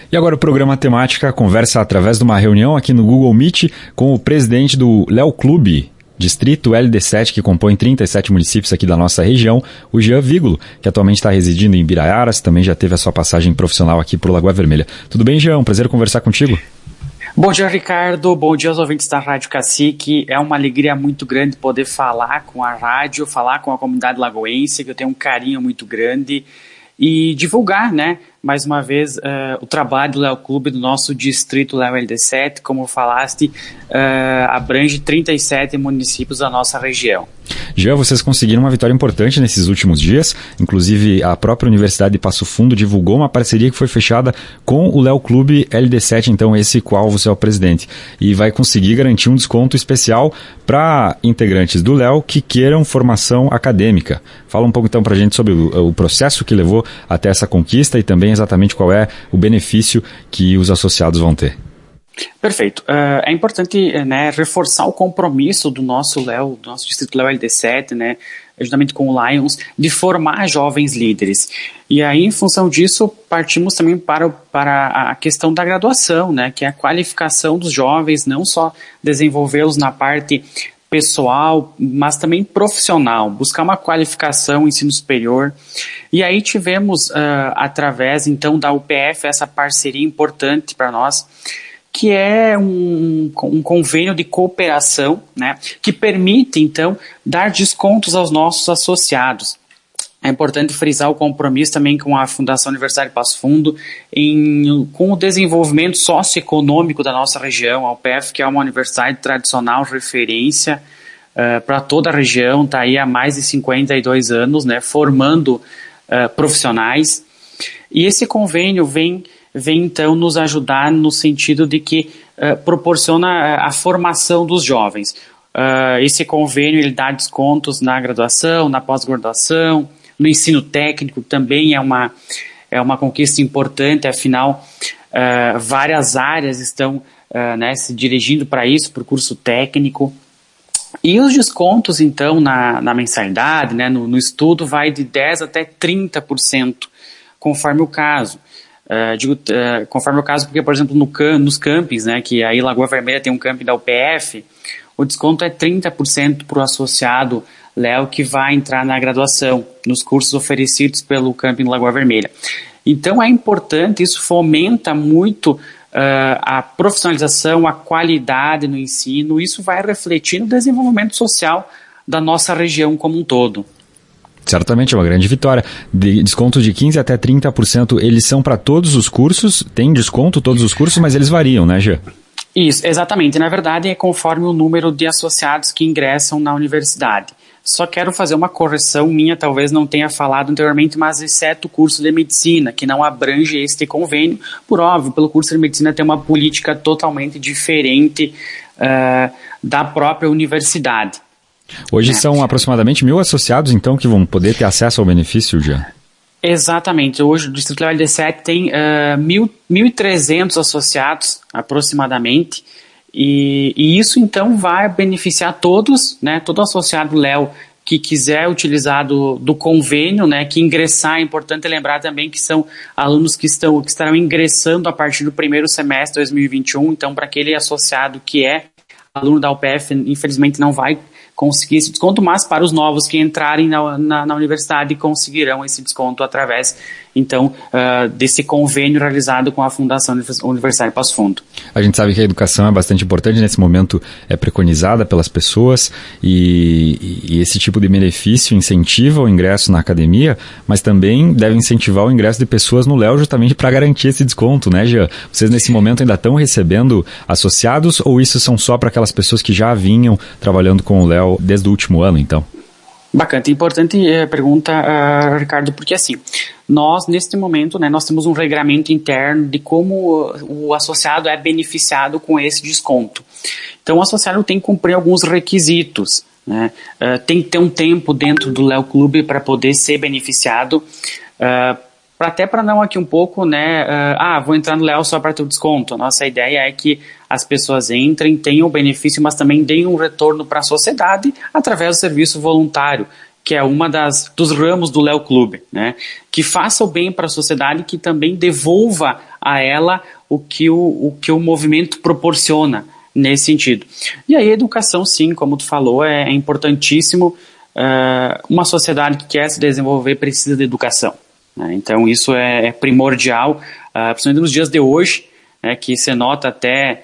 E agora o programa Temática conversa através de uma reunião aqui no Google Meet com o presidente do Léo Clube, distrito LD7, que compõe 37 municípios aqui da nossa região, o Jean Vígulo, que atualmente está residindo em Biraiaras, também já teve a sua passagem profissional aqui por Lagoa Vermelha. Tudo bem, Jean? Um prazer conversar contigo. Bom dia, Ricardo. Bom dia aos ouvintes da Rádio Cacique. É uma alegria muito grande poder falar com a rádio, falar com a comunidade lagoense, que eu tenho um carinho muito grande, e divulgar, né, mais uma vez, o trabalho do Léo Clube, do nosso distrito Léo LD7, como falaste, abrange 37 municípios da nossa região. Jean, vocês conseguiram uma vitória importante nesses últimos dias, inclusive a própria Universidade de Passo Fundo divulgou uma parceria que foi fechada com o Léo Clube LD7, então esse qual você é o presidente, e vai conseguir garantir um desconto especial para integrantes do Léo que queiram formação acadêmica. Fala um pouco então para a gente sobre o processo que levou até essa conquista e também exatamente qual é o benefício que os associados vão ter. Perfeito. É importante, né, reforçar o compromisso do nosso Léo, do nosso distrito Léo LD7, né, juntamente com o Lions, de formar jovens líderes. E aí, em função disso, partimos também para a questão da graduação, né, que é a qualificação dos jovens, não só desenvolvê-los na parte pessoal, mas também profissional, buscar uma qualificação, ensino superior. E aí tivemos, através, então, da UPF, essa parceria importante para nós, que é um convênio de cooperação, né, que permite, então, dar descontos aos nossos associados. É importante frisar o compromisso também com a Fundação Universidade de Passo Fundo com o desenvolvimento socioeconômico da nossa região. A UPF, que é uma universidade tradicional, referência para toda a região, está aí há mais de 52 anos, né, formando profissionais. E esse convênio vem então nos ajudar no sentido de que proporciona a formação dos jovens. Esse convênio ele dá descontos na graduação, na pós-graduação, no ensino técnico, também é uma conquista importante, afinal várias áreas estão né, se dirigindo para isso, para o curso técnico. E os descontos então na mensalidade, né, no estudo, vai de 10% até 30%, conforme o caso. Conforme o caso, porque, por exemplo, nos campings, né, que aí Lagoa Vermelha tem um camping da UPF, o desconto é 30% para o associado Léo que vai entrar na graduação, nos cursos oferecidos pelo camping Lagoa Vermelha. Então é importante, isso fomenta muito a profissionalização, a qualidade no ensino, isso vai refletir no desenvolvimento social da nossa região como um todo. Certamente é uma grande vitória. Desconto de 15% até 30%, eles são para todos os cursos? Tem desconto todos os cursos, mas eles variam, né, Gê? Isso, exatamente. Na verdade, é conforme o número de associados que ingressam na universidade. Só quero fazer uma correção minha, talvez não tenha falado anteriormente, mas exceto o curso de medicina, que não abrange este convênio. Por óbvio, pelo curso de medicina tem uma política totalmente diferente da própria universidade. Hoje são aproximadamente 1.000 associados, então, que vão poder ter acesso ao benefício, já? Exatamente. Hoje o Distrito Léo LD7 tem 1.300 associados, aproximadamente, e isso, então, vai beneficiar todos, né, todo associado Léo que quiser utilizar do convênio, né, que ingressar. É importante lembrar também que são alunos que estarão ingressando a partir do primeiro semestre de 2021, então, para aquele associado que é aluno da UPF, infelizmente não vai conseguir esse desconto, mas para os novos que entrarem na universidade conseguirão esse desconto através, então, desse convênio realizado com a Fundação Universidade de Passo Fundo. A gente sabe que a educação é bastante importante, nesse momento é preconizada pelas pessoas e esse tipo de benefício incentiva o ingresso na academia, mas também deve incentivar o ingresso de pessoas no Léo justamente para garantir esse desconto, né, Jean? Vocês nesse momento ainda estão recebendo associados ou isso são só para aquelas pessoas que já vinham trabalhando com o Léo desde o último ano, então? Bacana, importante pergunta, Ricardo, porque assim, nós neste momento, né, nós temos um regramento interno de como o associado é beneficiado com esse desconto. Então o associado tem que cumprir alguns requisitos, né, tem que ter um tempo dentro do Léo Clube para poder ser beneficiado, até para não aqui um pouco, né, vou entrar no Léo só para ter o desconto. A nossa ideia é que as pessoas entrem, tenham o benefício, mas também deem um retorno para a sociedade através do serviço voluntário, que é uma dos ramos do Léo Clube, né, que faça o bem para a sociedade, que também devolva a ela o que o movimento proporciona nesse sentido. E aí a educação, sim, como tu falou, é importantíssimo. Uma sociedade que quer se desenvolver precisa de educação, né? Então isso é primordial, principalmente nos dias de hoje, né, que se nota até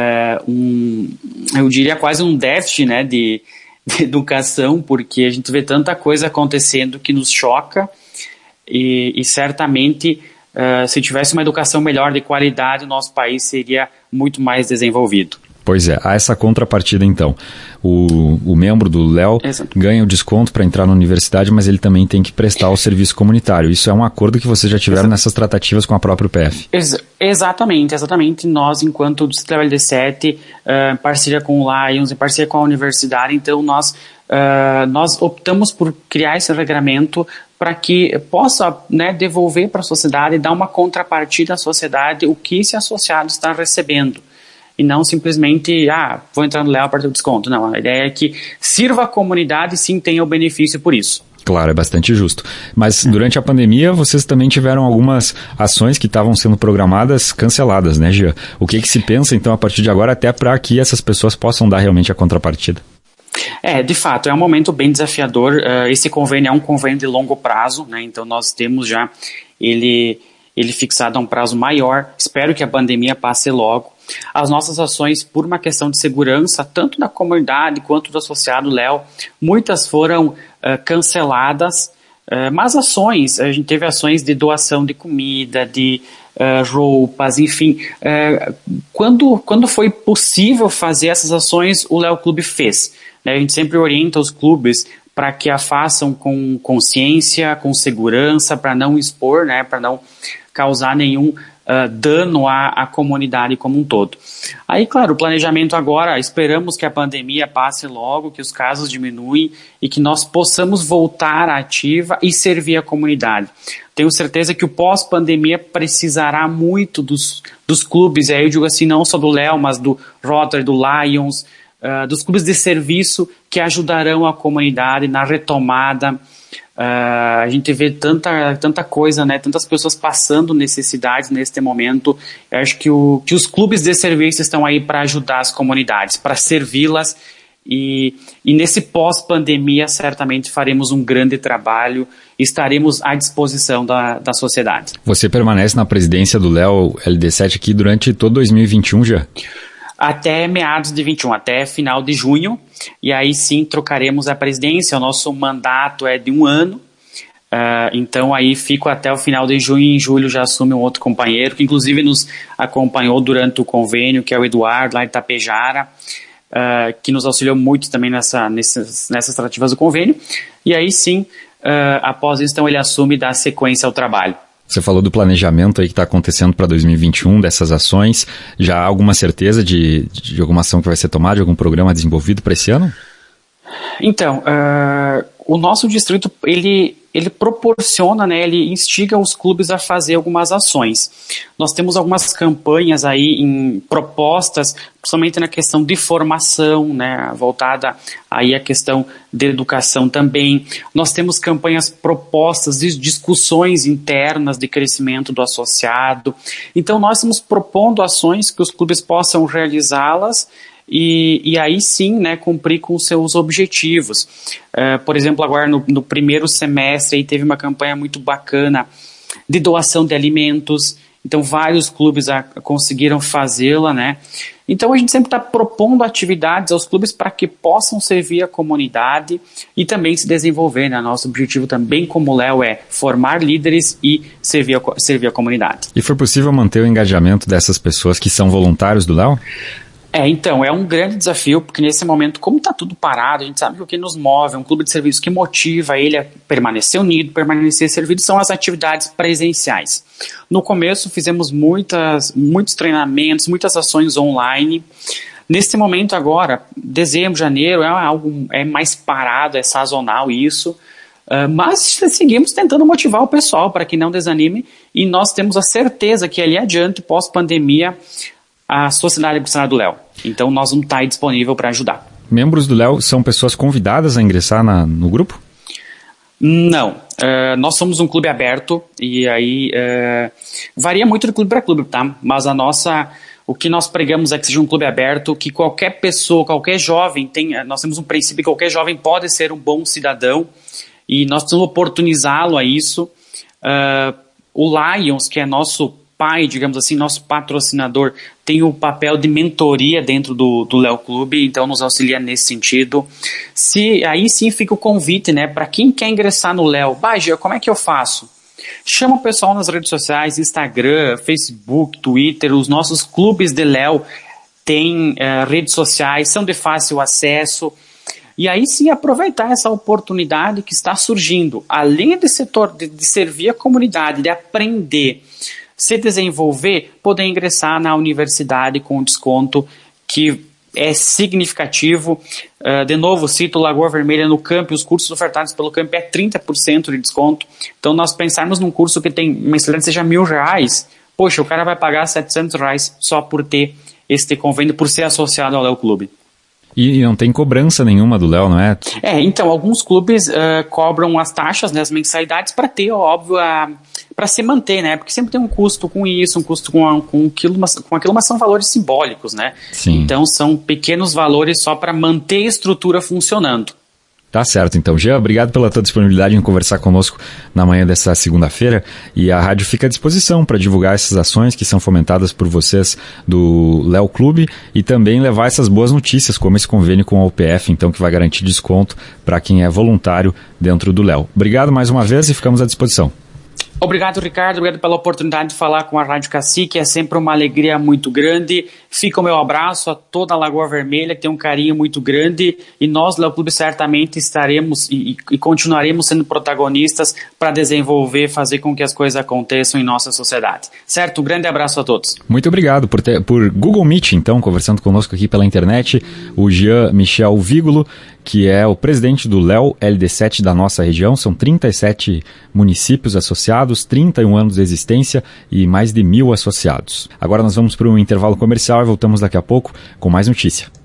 eu diria quase um déficit, né, de educação, porque a gente vê tanta coisa acontecendo que nos choca e certamente se tivesse uma educação melhor de qualidade, o nosso país seria muito mais desenvolvido. Pois é, há essa contrapartida então. O membro do LEO ganha o desconto para entrar na universidade, mas ele também tem que prestar o serviço comunitário. Isso é um acordo que vocês já tiveram nessas tratativas com a própria UPF. Exatamente. Nós, enquanto Distrito LD7, em parceria com o Lions, em parceria com a universidade, então nós optamos por criar esse regramento para que possa, né, devolver para a sociedade, dar uma contrapartida à sociedade o que esse associado está recebendo. E não simplesmente, vou entrar no Léo para ter o desconto. Não, a ideia é que sirva a comunidade e sim tenha o benefício por isso. Claro, é bastante justo. Mas durante a pandemia, vocês também tiveram algumas ações que estavam sendo programadas canceladas, né, Gia? O que se pensa, então, a partir de agora, até para que essas pessoas possam dar realmente a contrapartida? De fato, é um momento bem desafiador. Esse convênio é um convênio de longo prazo, né? Então nós temos já ele fixado a um prazo maior. Espero que a pandemia passe logo. As nossas ações, por uma questão de segurança, tanto da comunidade quanto do associado Léo, muitas foram canceladas, mas ações, a gente teve ações de doação de comida, de roupas, enfim. Quando foi possível fazer essas ações, o Léo Clube fez, né? A gente sempre orienta os clubes para que a façam com consciência, com segurança, para não expor, né, para não causar nenhum dano à comunidade como um todo. Aí, claro, o planejamento agora, esperamos que a pandemia passe logo, que os casos diminuem e que nós possamos voltar à ativa e servir a comunidade. Tenho certeza que o pós-pandemia precisará muito dos clubes, aí eu digo assim, não só do Léo, mas do Rotary, do Lions, dos clubes de serviço que ajudarão a comunidade na retomada. A gente vê tanta coisa, né, tantas pessoas passando necessidades neste momento. Eu acho que os clubes de serviço estão aí para ajudar as comunidades, para servi-las, e nesse pós-pandemia certamente faremos um grande trabalho e estaremos à disposição da sociedade. Você permanece na presidência do Léo LD7 aqui durante todo 2021 já? Até meados de 21, até final de junho, e aí sim trocaremos a presidência. O nosso mandato é de 1 ano, então aí fico até o final de junho, e em julho já assume um outro companheiro, que inclusive nos acompanhou durante o convênio, que é o Eduardo, lá de Itapejara, que nos auxiliou muito também nessas tratativas do convênio, e aí sim, após isso, então, ele assume e dá sequência ao trabalho. Você falou do planejamento aí que está acontecendo para 2021, dessas ações. Já há alguma certeza de alguma ação que vai ser tomada, de algum programa desenvolvido para esse ano? Então, o nosso distrito, ele proporciona, né, ele instiga os clubes a fazer algumas ações. Nós temos algumas campanhas aí propostas, principalmente na questão de formação, né, voltada aí à questão de educação também. Nós temos campanhas propostas de discussões internas de crescimento do associado. Então, nós estamos propondo ações que os clubes possam realizá-las e aí sim, né, cumprir com os seus objetivos. Por exemplo, agora no primeiro semestre aí teve uma campanha muito bacana de doação de alimentos, então vários clubes conseguiram fazê-la, né? Então a gente sempre está propondo atividades aos clubes para que possam servir a comunidade e também se desenvolver, né? Nosso objetivo também como Léo é formar líderes e servir a comunidade. E foi possível manter o engajamento dessas pessoas que são voluntários do Léo? Então, é um grande desafio, porque nesse momento, como está tudo parado, a gente sabe que o que nos move, é um clube de serviço que motiva ele a permanecer unido, permanecer servido, são as atividades presenciais. No começo, fizemos muitos treinamentos, muitas ações online. Nesse momento agora, dezembro, janeiro, é mais parado, é sazonal isso, mas seguimos tentando motivar o pessoal para que não desanime, e nós temos a certeza que ali adiante, pós-pandemia, a Sociedade Agostinho do Léo. Então nós vamos estar aí disponível para ajudar. Membros do Léo são pessoas convidadas a ingressar no grupo? Não. nós somos um clube aberto e aí varia muito de clube para clube, tá? Mas o que nós pregamos é que seja um clube aberto, que qualquer pessoa, qualquer jovem nós temos um princípio que qualquer jovem pode ser um bom cidadão e nós precisamos oportunizá-lo a isso. O Lions, que é nosso pai, digamos assim, nosso patrocinador, tem o papel de mentoria dentro do Léo Clube, então nos auxilia nesse sentido. Aí sim fica o convite, né, para quem quer ingressar no Léo. Gia, como é que eu faço? Chama o pessoal nas redes sociais, Instagram, Facebook, Twitter, os nossos clubes de Léo têm redes sociais, são de fácil acesso. E aí sim aproveitar essa oportunidade que está surgindo, além de servir a comunidade, de aprender, se desenvolver, poder ingressar na universidade com desconto que é significativo. De novo, cito Lagoa Vermelha no Camp, os cursos ofertados pelo Camp é 30% de desconto. Então nós pensarmos num curso que tem mensalidade seja R$1.000, poxa, o cara vai pagar R$700 só por ter este convênio, por ser associado ao Léo Clube. E não tem cobrança nenhuma do Léo, não é? Então, alguns clubes cobram as taxas, né, as mensalidades, para ter, óbvio, para se manter, né? Porque sempre tem um custo com isso, um custo com aquilo, mas são valores simbólicos, né? Sim. Então, são pequenos valores só para manter a estrutura funcionando. Tá certo, então. Jean, obrigado pela tua disponibilidade em conversar conosco na manhã dessa segunda-feira, e a rádio fica à disposição para divulgar essas ações que são fomentadas por vocês do Léo Clube e também levar essas boas notícias, como esse convênio com a UPF, então, que vai garantir desconto para quem é voluntário dentro do Léo. Obrigado mais uma vez e ficamos à disposição. Obrigado, Ricardo. Obrigado pela oportunidade de falar com a Rádio Cacique. É sempre uma alegria muito grande. Fica o meu abraço a toda a Lagoa Vermelha, que tem um carinho muito grande. E nós, Léo Clube, certamente estaremos e continuaremos sendo protagonistas para desenvolver, fazer com que as coisas aconteçam em nossa sociedade. Certo? Um grande abraço a todos. Muito obrigado por Google Meet, então, conversando conosco aqui pela internet, o Jean Michel Vígulo, que é o presidente do Léo LD7 da nossa região. São 37 municípios associados, 31 anos de existência e mais de 1.000 associados. Agora nós vamos para um intervalo comercial e voltamos daqui a pouco com mais notícia.